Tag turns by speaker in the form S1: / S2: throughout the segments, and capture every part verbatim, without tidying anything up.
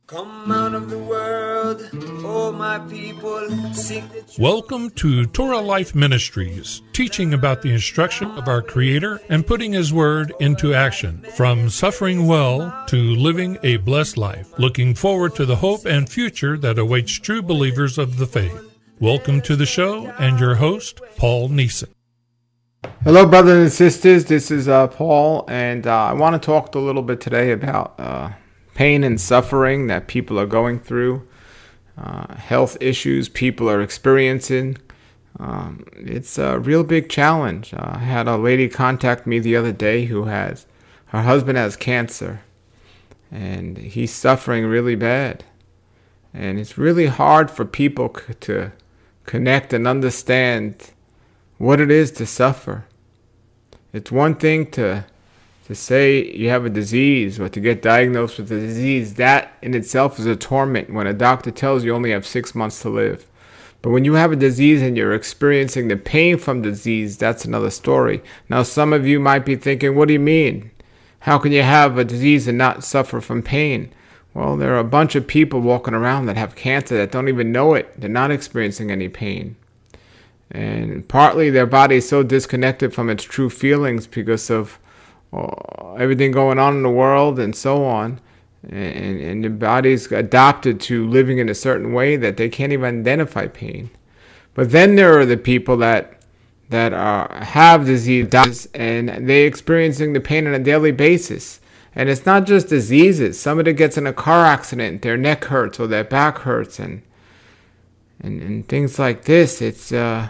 S1: Come out of the world, oh my people, sing the truth.
S2: Welcome to Torah Life Ministries, teaching about the instruction of our Creator and putting His Word into action, from suffering well to living a blessed life, looking forward to the hope and future that awaits true believers of the faith. Welcome to the show, and your host, Paul Neeson.
S3: Hello, brothers and sisters. This is uh, Paul, and uh, I want to talk a little bit today about uh, pain and suffering that people are going through, uh, health issues people are experiencing. Um, it's a real big challenge. Uh, I had a lady contact me the other day who has, her husband has cancer, and he's suffering really bad. And it's really hard for people c- to connect and understand what it is to suffer. It's one thing to to say you have a disease or to get diagnosed with a disease. That in itself is a torment when a doctor tells you only have six months to live. But when you have a disease and you're experiencing the pain from disease, that's another story. Now, some of you might be thinking, what do you mean? How can you have a disease and not suffer from pain? Well, there are a bunch of people walking around that have cancer that don't even know it. They're not experiencing any pain. And partly their body is so disconnected from its true feelings because of uh, everything going on in the world and so on. And, and the body's adapted to living in a certain way that they can't even identify pain. But then there are the people that that are, have diseases and they're experiencing the pain on a daily basis. And it's not just diseases. Somebody gets in a car accident, their neck hurts or their back hurts and and, and things like this. It's uh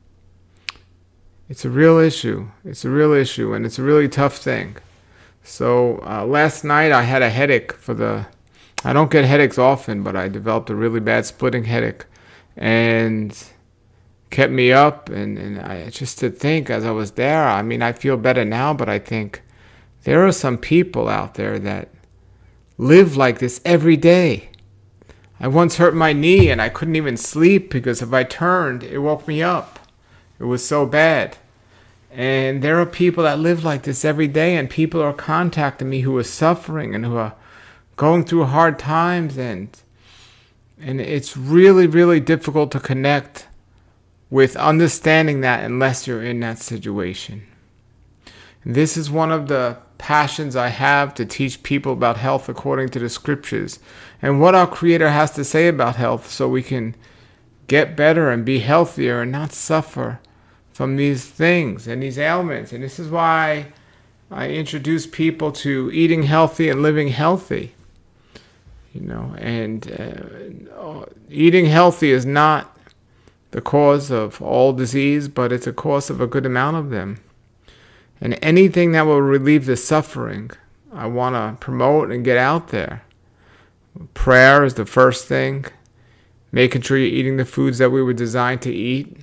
S3: It's a real issue. It's a real issue, and it's a really tough thing. So uh, last night I had a headache for the... I don't get headaches often, but I developed a really bad splitting headache, and kept me up. And, and I just to think as I was there, I mean, I feel better now, but I think there are some people out there that live like this every day. I once hurt my knee, and I couldn't even sleep because if I turned, it woke me up. It was so bad. And there are people that live like this every day, and people are contacting me who are suffering and who are going through hard times, and and it's really, really difficult to connect with understanding that unless you're in that situation. And this is one of the passions I have, to teach people about health according to the scriptures and what our Creator has to say about health, so we can get better and be healthier and not suffer from these things and these ailments. And this is why I introduce people to eating healthy and living healthy. You know, and uh, eating healthy is not the cause of all disease, but it's a cause of a good amount of them. And anything that will relieve the suffering, I want to promote and get out there. Prayer is the first thing. Making sure you're eating the foods that we were designed to eat.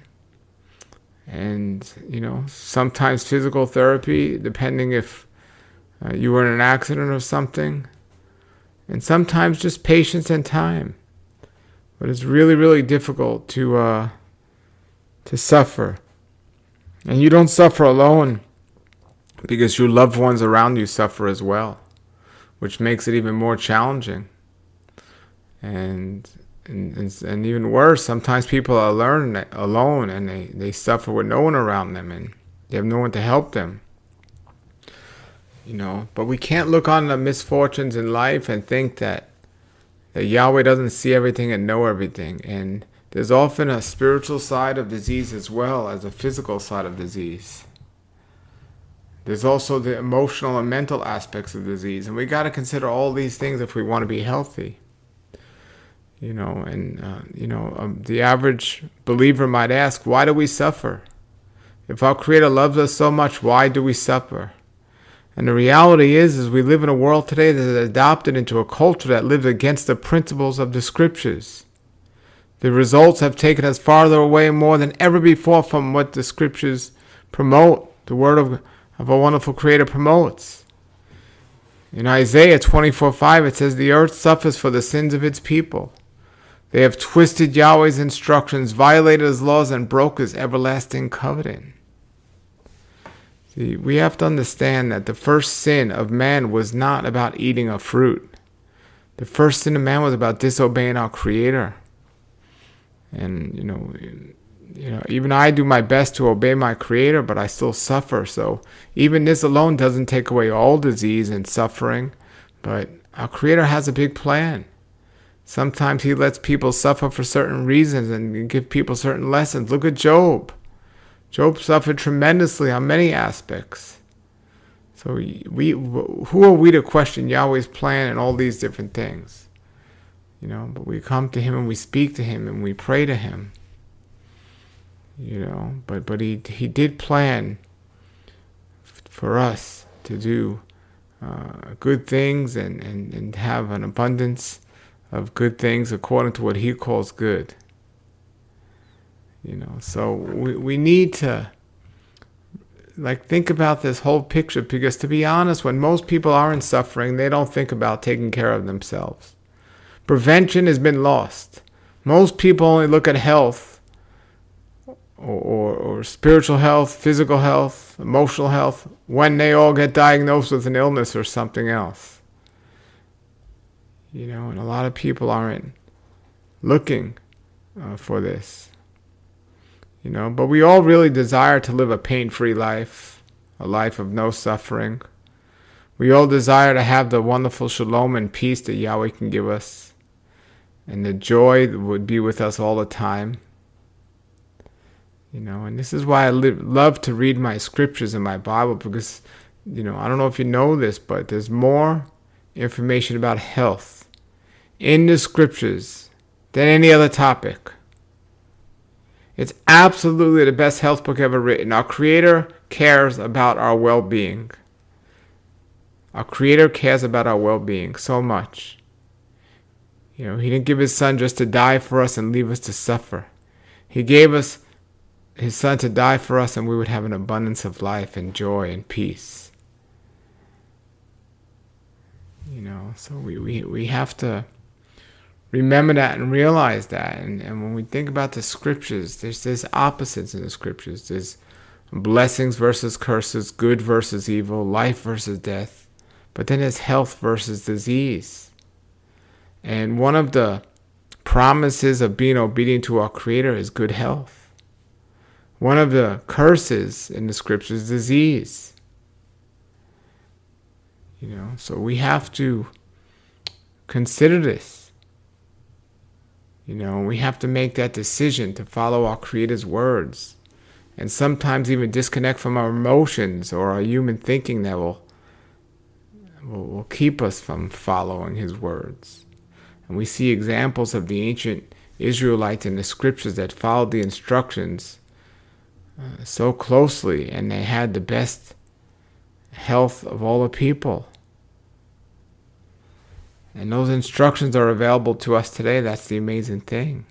S3: And, you know, sometimes physical therapy, depending if uh, you were in an accident or something. And sometimes just patience and time. But it's really, really difficult to uh, to suffer. And you don't suffer alone, because your loved ones around you suffer as well, which makes it even more challenging. And... And, and, and even worse, sometimes people are learn alone and they, they suffer with no one around them and they have no one to help them. You know, but we can't look on the misfortunes in life and think that, that Yahweh doesn't see everything and know everything. And there's often a spiritual side of disease as well as a physical side of disease. There's also the emotional and mental aspects of disease. And we got to consider all these things if we want to be healthy. You know, and, uh, you know, um, the average believer might ask, why do we suffer? If our Creator loves us so much, why do we suffer? And the reality is, is we live in a world today that is adopted into a culture that lives against the principles of the scriptures. The results have taken us farther away more than ever before from what the scriptures promote, the word of, of a wonderful Creator promotes. In Isaiah twenty-four five, it says, the earth suffers for the sins of its people. They have twisted Yahweh's instructions, violated His laws, and broke His everlasting covenant. See, we have to understand that the first sin of man was not about eating a fruit. The first sin of man was about disobeying our Creator. And, you know, you know, even I do my best to obey my Creator, but I still suffer. So even this alone doesn't take away all disease and suffering. But our Creator has a big plan. Sometimes He lets people suffer for certain reasons and give people certain lessons. Look at Job. Job suffered tremendously on many aspects. So we, who are we to question Yahweh's plan and all these different things? You know, but we come to Him and we speak to Him and we pray to Him. You know, but but He He did plan for us to do uh, good things and, and, and have an abundance of good things according to what He calls good. You know, so we we need to like think about this whole picture, because to be honest, when most people are in suffering, they don't think about taking care of themselves. Prevention has been lost. Most people only look at health or, or, or spiritual health, physical health, emotional health, when they all get diagnosed with an illness or something else. You know, and a lot of people aren't looking uh, for this. You know, but we all really desire to live a pain-free life, a life of no suffering. We all desire to have the wonderful shalom and peace that Yahweh can give us. And the joy that would be with us all the time. You know, and this is why I live, love to read my scriptures in my Bible, because, you know, I don't know if you know this, but there's more information about health in the scriptures than any other topic. It's absolutely the best health book ever written. Our Creator cares about our well-being. Our Creator cares about our well-being so much. You know, He didn't give His Son just to die for us and leave us to suffer. He gave us His Son to die for us, and we would have an abundance of life and joy and peace. You know, so we, we, we have to remember that and realize that. And, and when we think about the scriptures, there's, there's opposites in the scriptures. There's blessings versus curses, good versus evil, life versus death. But then there's health versus disease. And one of the promises of being obedient to our Creator is good health. One of the curses in the scriptures is disease. You know, so we have to consider this. You know, we have to make that decision to follow our Creator's words. And sometimes even disconnect from our emotions or our human thinking that will, will, will keep us from following His words. And we see examples of the ancient Israelites in the scriptures that followed the instructions uh, so closely, and they had the best health of all the people. And those instructions are available to us today. That's the amazing thing.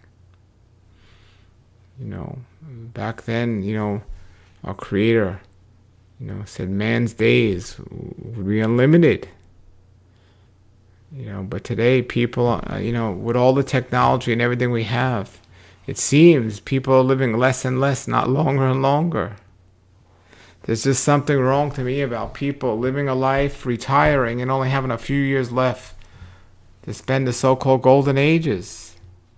S3: You know, back then, you know, our Creator, you know, said man's days would be unlimited. You know, but today people, uh, you know, with all the technology and everything we have, it seems people are living less and less, not longer and longer. There's just something wrong to me about people living a life, retiring, and only having a few years left to spend the so-called golden ages.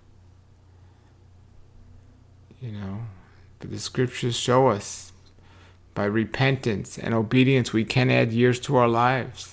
S3: You know, but the scriptures show us by repentance and obedience we can add years to our lives.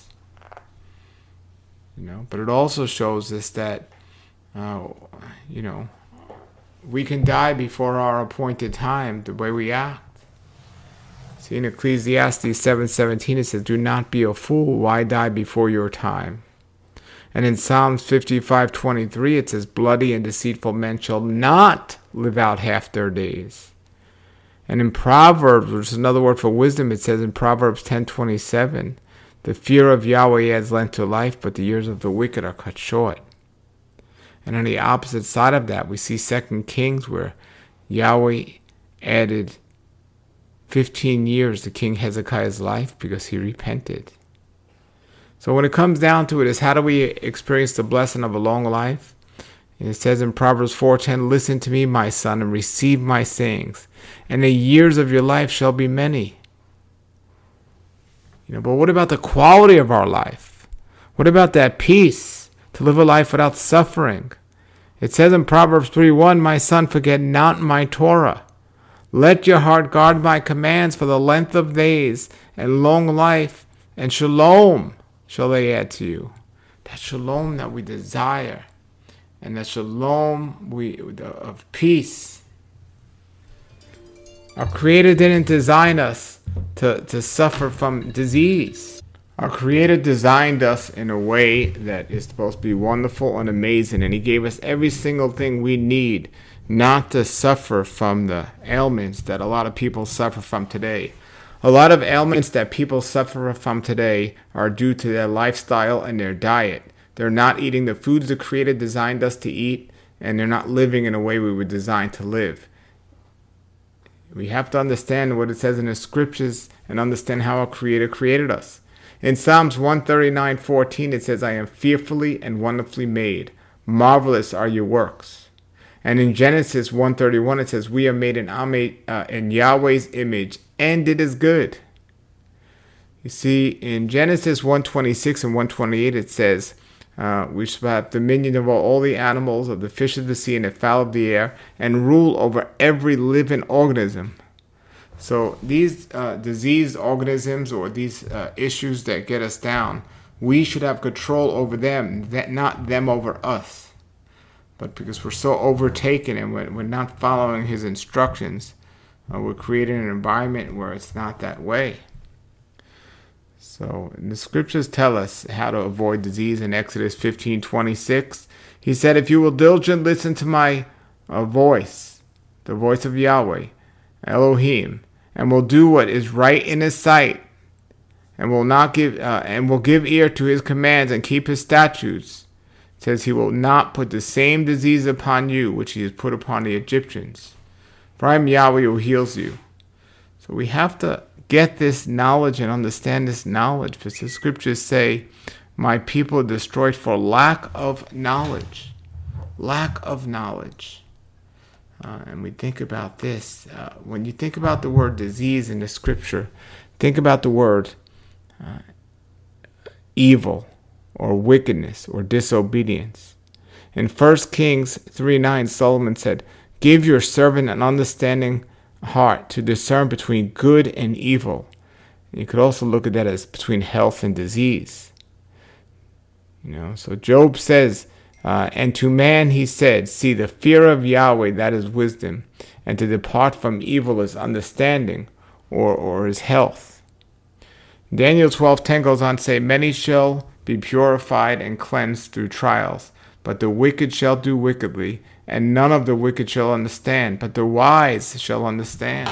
S3: You know, but it also shows us that, uh, you know, we can die before our appointed time the way we act. See, in Ecclesiastes seven seventeen it says, "Do not be a fool. Why die before your time?" And in Psalms fifty-five twenty-three it says, "Bloody and deceitful men shall not live out half their days." And in Proverbs, which is another word for wisdom, it says in Proverbs ten twenty-seven, "The fear of Yahweh adds length to life, but the years of the wicked are cut short." And on the opposite side of that, we see Second Kings, where Yahweh added fifteen years to King Hezekiah's life because he repented. So when it comes down to it, is how do we experience the blessing of a long life? And it says in Proverbs four ten, "Listen to me, my son, and receive my sayings, and the years of your life shall be many." You know, but what about the quality of our life? What about that peace, to live a life without suffering. It says in Proverbs three one, "My son, forget not my Torah. Let your heart guard my commands, for the length of days and long life and shalom shall they add to you." That shalom that we desire, and that shalom we of peace. Our Creator didn't design us to, to suffer from disease. Our Creator designed us in a way that is supposed to be wonderful and amazing, and He gave us every single thing we need not to suffer from the ailments that a lot of people suffer from today. A lot of ailments that people suffer from today are due to their lifestyle and their diet. They're not eating the foods the Creator designed us to eat, and they're not living in a way we were designed to live. We have to understand what it says in the scriptures and understand how our Creator created us. In Psalms one thirty-nine fourteen, it says, "I am fearfully and wonderfully made. Marvelous are your works." And in Genesis one thirty-one, it says, "We are made in, uh, in Yahweh's image, and it is good." You see, in Genesis one twenty-six and one twenty-eight, it says, uh, "We shall have dominion over all the animals of the fish of the sea and the fowl of the air, and rule over every living organism." So these uh, diseased organisms or these uh, issues that get us down, we should have control over them, that not them over us. But because we're so overtaken and we're, we're not following His instructions, uh, we're creating an environment where it's not that way. So the scriptures tell us how to avoid disease. In Exodus fifteen twenty-six, He said, "If you will diligently listen to my uh, voice, the voice of Yahweh, Elohim, and will do what is right in His sight, and will not give uh, and will give ear to His commands and keep His statutes," it says, "He will not put the same disease upon you which He has put upon the Egyptians. For I am Yahweh who heals you." So we have to get this knowledge and understand this knowledge, because the scriptures say, "My people are destroyed for lack of knowledge." Lack of knowledge. Uh, and we think about this. Uh, when you think about the word disease in the scripture, think about the word uh, evil or wickedness or disobedience. In First Kings three nine, Solomon said, "Give your servant an understanding heart to discern between good and evil." And you could also look at that as between health and disease. You know, so Job says, Uh, and to man he said, "See, the fear of Yahweh, that is wisdom, and to depart from evil is understanding," or, or is health. Daniel twelve ten goes on to say, "Many shall be purified and cleansed through trials, but the wicked shall do wickedly, and none of the wicked shall understand, but the wise shall understand."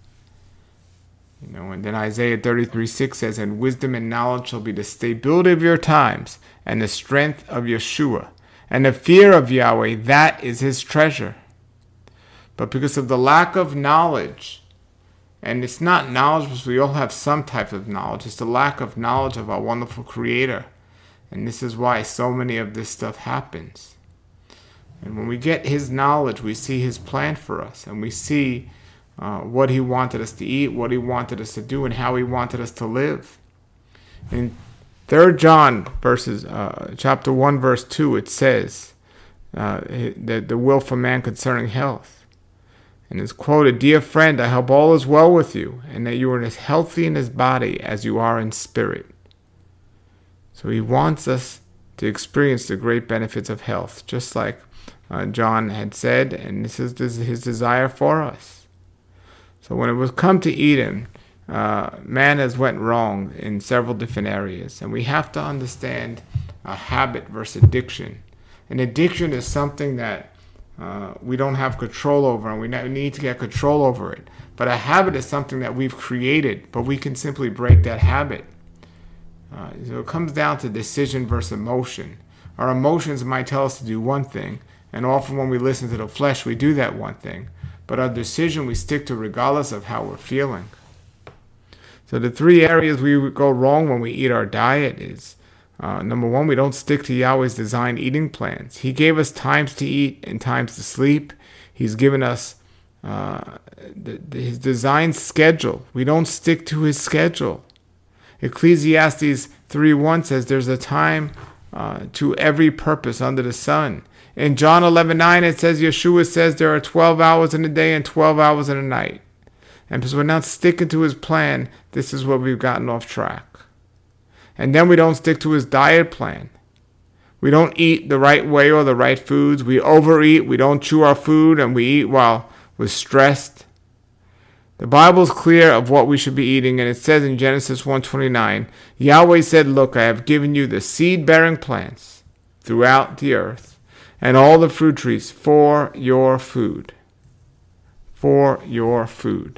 S3: You know, and then Isaiah thirty-three six says, "And wisdom and knowledge shall be the stability of your times, and the strength of Yeshua. And the fear of Yahweh, that is His treasure." But because of the lack of knowledge, and it's not knowledge because we all have some type of knowledge, it's the lack of knowledge of our wonderful Creator. And this is why so many of this stuff happens. And when we get His knowledge, we see His plan for us, and we see uh, what He wanted us to eat, what He wanted us to do, and how He wanted us to live. And Third John verses uh, chapter one verse two, it says uh, that the will for man concerning health, and it's quoted, "Dear friend, I hope all is well with you, and that you are as healthy in His body as you are in spirit." So He wants us to experience the great benefits of health, just like uh, John had said, and this is His desire for us. So when it was come to Eden, Uh, man has went wrong in several different areas, and we have to understand a habit versus addiction. An addiction is something that uh, we don't have control over, and we need to get control over it. But a habit is something that we've created, but we can simply break that habit. Uh, so it comes down to decision versus emotion. Our emotions might tell us to do one thing, and often when we listen to the flesh, we do that one thing. But our decision we stick to regardless of how we're feeling. So the three areas we go wrong when we eat our diet is, uh, number one, we don't stick to Yahweh's designed eating plans. He gave us times to eat and times to sleep. He's given us uh, the, the, His designed schedule. We don't stick to His schedule. Ecclesiastes three one says there's a time uh, to every purpose under the sun. In John eleven nine, it says, Yeshua says there are twelve hours in a day and twelve hours in a night. And because we're not sticking to his plan, this is where we've gotten off track. And then we don't stick to his diet plan. We don't eat the right way or the right foods. We overeat. We don't chew our food, and we eat while we're stressed. The Bible is clear of what we should be eating, and it says in Genesis one twenty-nine, Yahweh said, look, I have given you the seed-bearing plants throughout the earth, and all the fruit trees for your food. For your food.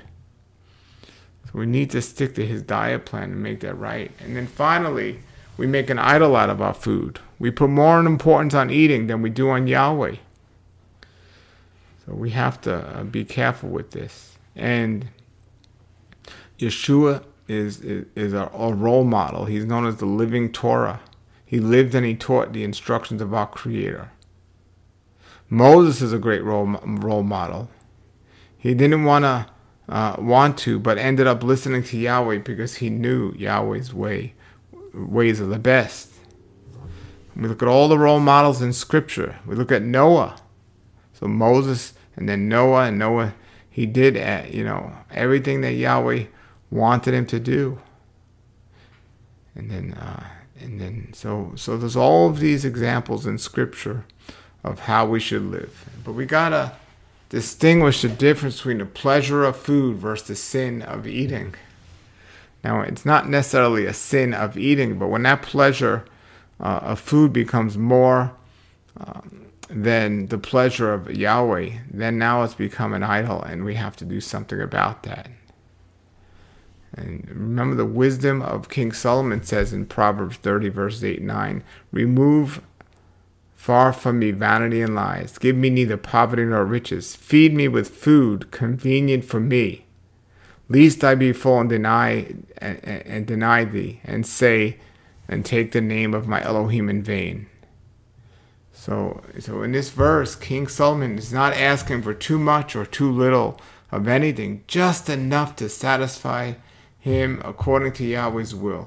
S3: So we need to stick to his diet plan and make that right. And then finally, we make an idol out of our food. We put more importance on eating than we do on Yahweh. So we have to be careful with this. And Yeshua is, is, is our, our role model. He's known as the living Torah. He lived and he taught the instructions of our Creator. Moses is a great role, role model. He didn't want to uh, want to, but ended up listening to Yahweh because he knew Yahweh's way, ways are the best. We look at all the role models in Scripture. We look at Noah. So Moses and then Noah, and Noah, he did, uh, you know, everything that Yahweh wanted him to do. And then, uh, and then, so so there's all of these examples in Scripture of how we should live. But we gotta distinguish the difference between the pleasure of food versus the sin of eating. Now, it's not necessarily a sin of eating, but when that pleasure uh, of food becomes more um, than the pleasure of Yahweh, then now it's become an idol, and we have to do something about that. And remember, the wisdom of King Solomon says in Proverbs thirty, verses eight and nine, remove far from me vanity and lies. Give me neither poverty nor riches. Feed me with food convenient for me, lest I be full and deny and, and deny thee, and say and take the name of my Elohim in vain. So, so in this verse, King Solomon is not asking for too much or too little of anything, just enough to satisfy him according to Yahweh's will.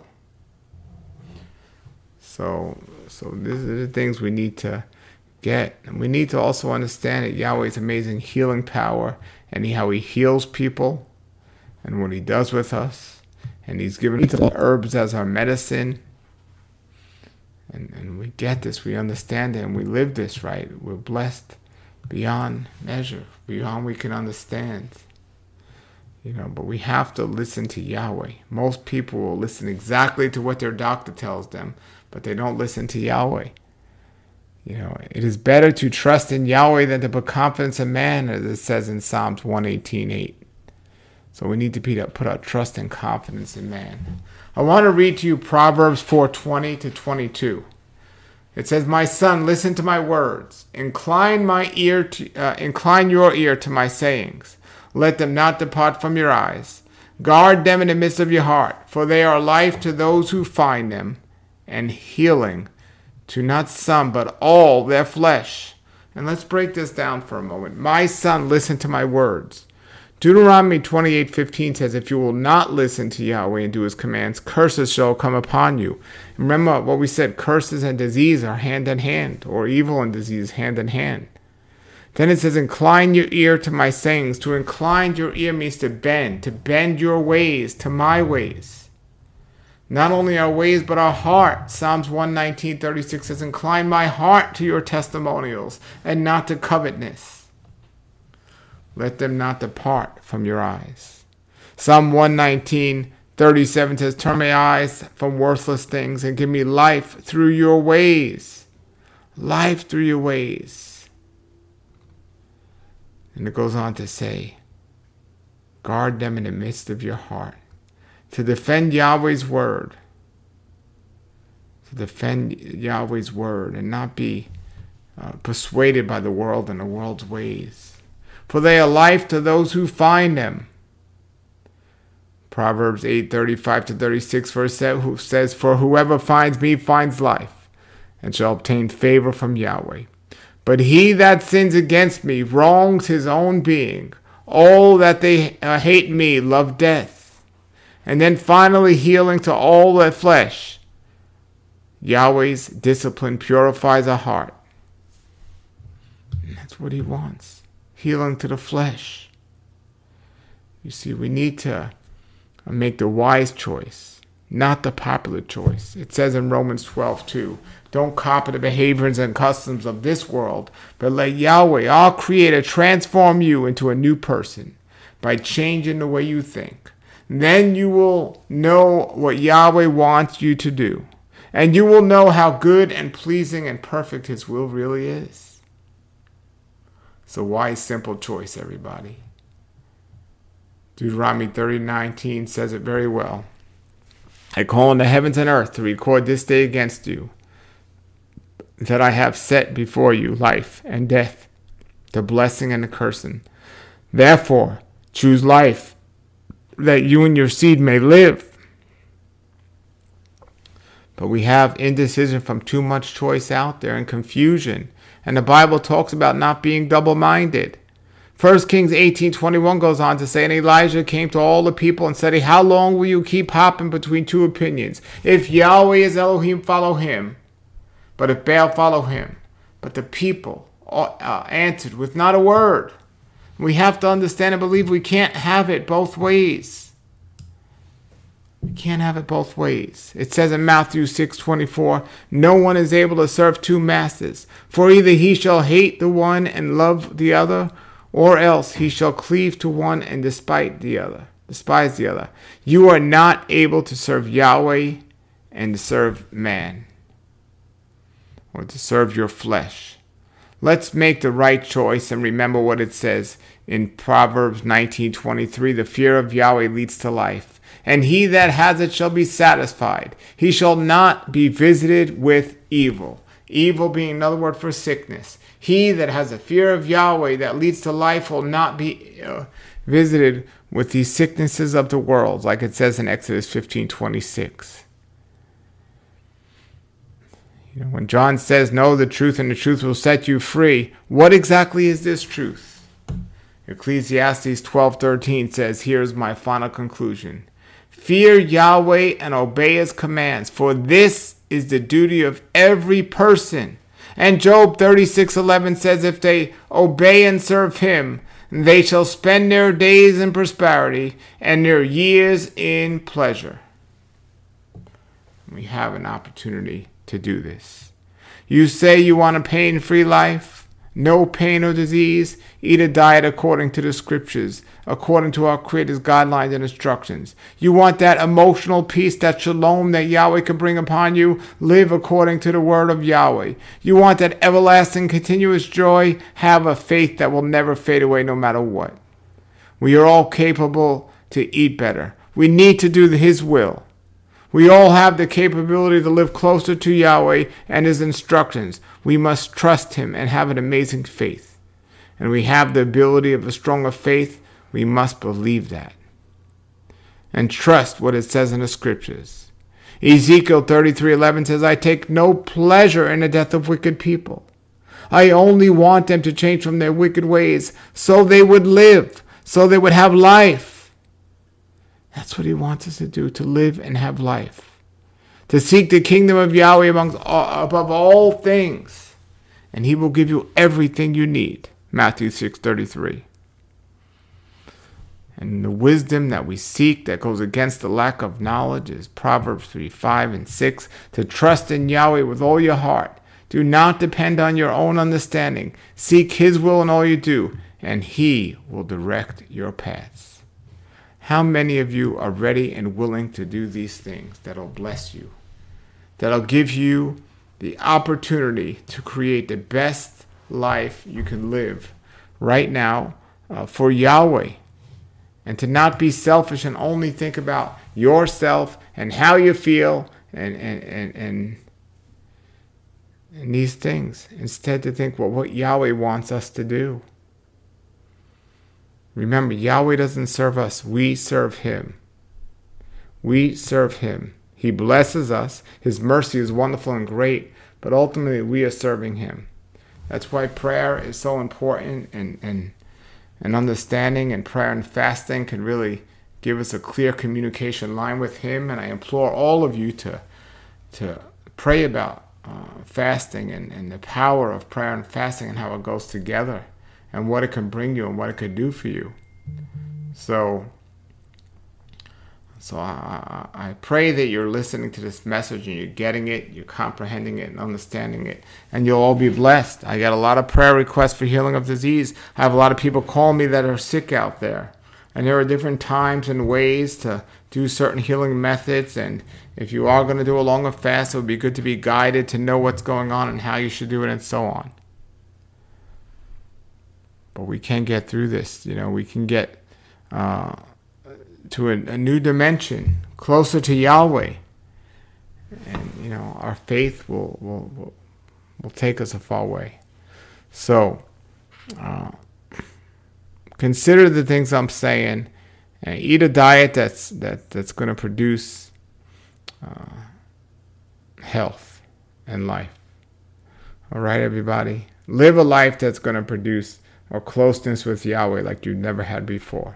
S3: So, so these are the things we need to get. And we need to also understand that Yahweh's amazing healing power and how he heals people and what he does with us. And he's given us the herbs as our medicine. And, and we get this, we understand it, and we live this, right? We're blessed beyond measure, beyond we can understand. You know, but we have to listen to Yahweh. Most people will listen exactly to what their doctor tells them, but they don't listen to Yahweh. You know, it is better to trust in Yahweh than to put confidence in man, as it says in Psalms one eighteen eight. So we need to be, put our trust and confidence in man. I want to read to you Proverbs four twenty to twenty-two. It says, my son, listen to my words. Incline my ear to, uh, incline your ear to my sayings. Let them not depart from your eyes. Guard them in the midst of your heart, for they are life to those who find them, and healing to not some, but all their flesh. And let's break this down for a moment. My son, listen to my words. Deuteronomy twenty-eight fifteen says, if you will not listen to Yahweh and do his commands, curses shall come upon you. Remember what we said, curses and disease are hand in hand, or evil and disease hand in hand. Then it says, incline your ear to my sayings. To incline your ear means to bend, to bend your ways to my ways. Not only our ways, but our heart. Psalms one nineteen thirty-six says, incline my heart to your testimonials, and not to covetousness. Let them not depart from your eyes. Psalm one nineteen thirty-seven says, turn my eyes from worthless things and give me life through your ways. Life through your ways. And it goes on to say, guard them in the midst of your heart. To defend Yahweh's word. To defend Yahweh's word and not be uh, persuaded by the world and the world's ways. For they are life to those who find them. Proverbs eight thirty-five to thirty-six verse says, for whoever finds me finds life, and shall obtain favor from Yahweh. But he that sins against me wrongs his own being. All that they uh, hate me love death. And then finally healing to all their flesh. Yahweh's discipline purifies our heart. And that's what he wants. Healing to the flesh. You see, we need to make the wise choice, not the popular choice. It says in Romans twelve two, don't copy the behaviors and customs of this world, but let Yahweh, our Creator, transform you into a new person by changing the way you think. Then you will know what Yahweh wants you to do, and you will know how good and pleasing and perfect his will really is. It's a wise, simple choice, everybody. Deuteronomy thirty nineteen says it very well. I call on the heavens and earth to record this day against you, that I have set before you life and death, the blessing and the cursing. Therefore, choose life, that you and your seed may live. But we have indecision from too much choice out there and confusion. And the Bible talks about not being double-minded. First Kings eighteen twenty-one goes on to say, and Elijah came to all the people and said, how long will you keep hopping between two opinions? If Yahweh is Elohim, follow him. But if Baal, follow him. But the people uh, answered with not a word. We have to understand and believe we can't have it both ways. We can't have it both ways. It says in Matthew six twenty-four, no one is able to serve two masters, for either he shall hate the one and love the other, or else he shall cleave to one and despise the other. Despise the other. You are not able to serve Yahweh and to serve man, or to serve your flesh. Let's make the right choice and remember what it says in Proverbs nineteen twenty-three. The fear of Yahweh leads to life, and he that has it shall be satisfied. He shall not be visited with evil. Evil being another word for sickness. He that has a fear of Yahweh that leads to life will not be uh, visited with these sicknesses of the world, like it says in Exodus fifteen twenty-six. You know, when John says, know the truth and the truth will set you free, what exactly is this truth? Ecclesiastes twelve thirteen says, here's my final conclusion. Fear Yahweh and obey his commands, for this is the duty of every person. And Job thirty-six eleven says, if they obey and serve him, they shall spend their days in prosperity and their years in pleasure. We have an opportunity to do this. You say you want a pain-free life, no pain or disease, eat a diet according to the scriptures, according to our Creator's guidelines and instructions. You want that emotional peace, that shalom that Yahweh can bring upon you, live according to the word of Yahweh. You want that everlasting continuous joy, have a faith that will never fade away no matter what. We are all capable to eat better. We need to do his will. We all have the capability to live closer to Yahweh and his instructions. We must trust him and have an amazing faith. And we have the ability of a stronger faith. We must believe that. And trust what it says in the scriptures. Ezekiel thirty-three eleven says, I take no pleasure in the death of wicked people. I only want them to change from their wicked ways so they would live, so they would have life. That's what he wants us to do, to live and have life. To seek the kingdom of Yahweh amongst all, above all things. And he will give you everything you need. Matthew six thirty-three. And the wisdom that we seek that goes against the lack of knowledge is Proverbs three five and six. To trust in Yahweh with all your heart. Do not depend on your own understanding. Seek his will in all you do, and he will direct your paths. How many of you are ready and willing to do these things that'll bless you? That'll give you the opportunity to create the best life you can live right now uh, for Yahweh. And to not be selfish and only think about yourself and how you feel and and, and, and, and these things. Instead to think, well, what Yahweh wants us to do. Remember, Yahweh doesn't serve us. We serve him. We serve him. He blesses us. His mercy is wonderful and great, but ultimately we are serving him. That's why prayer is so important, and, and, and understanding and prayer and fasting can really give us a clear communication line with him. And I implore all of you to, to pray pray about uh, fasting and, and the power of prayer and fasting and how it goes together and what it can bring you and what it could do for you. So, so I, I pray that you're listening to this message and you're getting it, you're comprehending it and understanding it, and you'll all be blessed. I got a lot of prayer requests for healing of disease. I have a lot of people call me that are sick out there. And there are different times and ways to do certain healing methods. And if you are going to do a longer fast, it would be good to be guided to know what's going on and how you should do it and so on. But we can get through this. You know, we can get uh, to a, a new dimension, closer to Yahweh. And, you know, our faith will, will, will, will take us a far way. So, uh, consider the things I'm saying, and eat a diet that's that that's going to produce uh, health and life. All right, everybody, live a life that's going to produce a closeness with Yahweh like you've never had before.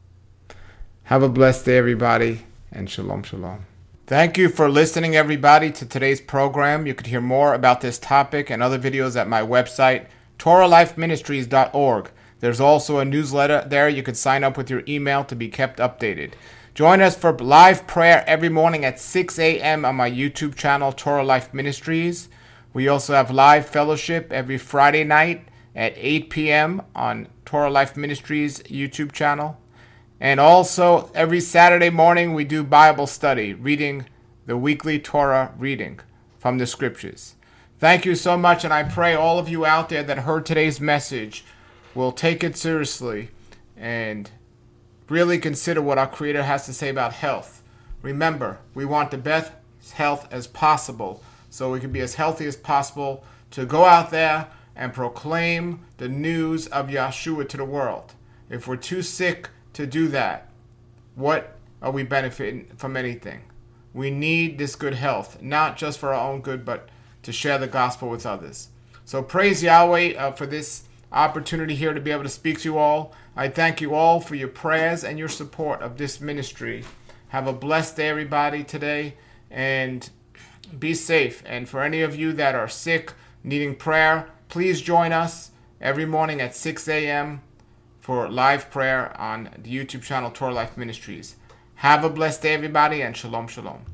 S3: Have a blessed day, everybody, and shalom, shalom. Thank you for listening, everybody, to today's program. You could hear more about this topic and other videos at my website, Torah Life Ministries dot org. There's also a newsletter there. You can sign up with your email to be kept updated. Join us for live prayer every morning at six a.m. on my YouTube channel, Torah Life Ministries. We also have live fellowship every Friday night at eight p.m. on Torah Life Ministries YouTube channel. And also every Saturday morning we do Bible study, reading the weekly Torah reading from the scriptures. Thank you so much, and I pray all of you out there that heard today's message will take it seriously and really consider what our Creator has to say about health. Remember, we want the best health as possible, so we can be as healthy as possible to go out there and proclaim the news of Yeshua to the world. If we're too sick to do that, what are we benefiting from anything? We need this good health, not just for our own good, but to share the gospel with others. So praise Yahweh uh, for this opportunity here to be able to speak to you all. I thank you all for your prayers and your support of this ministry. Have a blessed day, everybody, today, and be safe. And for any of you that are sick, needing prayer, please join us every morning at six a.m. for live prayer on the YouTube channel Torah Life Ministries. Have a blessed day, everybody, and shalom, shalom.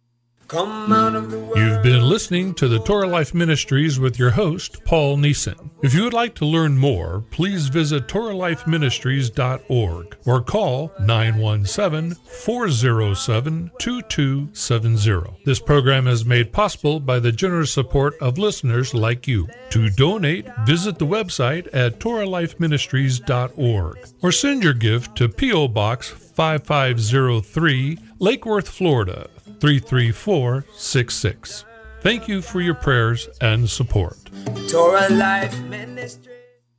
S1: Come out of the world.
S2: You've been listening to the Torah Life Ministries with your host, Paul Neeson. If you would like to learn more, please visit Torah Life Ministries dot org or call nine one seven, four zero seven, two two seven zero. This program is made possible by the generous support of listeners like you. To donate, visit the website at Torah Life Ministries dot org or send your gift to P O Box five five zero three, Lake Worth, Florida, three three four six six. Thank you for your prayers and support.
S1: Torah Life Ministry.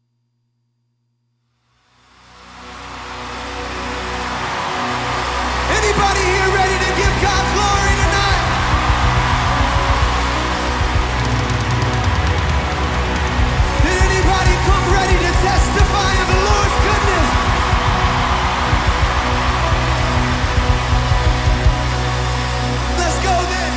S4: Anybody here ready to give God glory tonight? Did anybody come ready to testify of the Lord's goodness? Let's go then.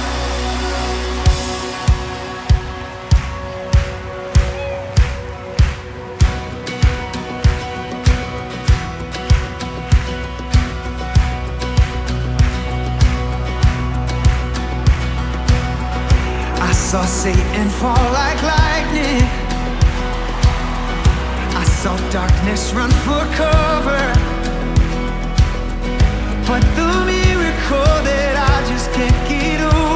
S4: I saw Satan fall like lightning. I saw darkness run for cover. But the miracle that I just can't get over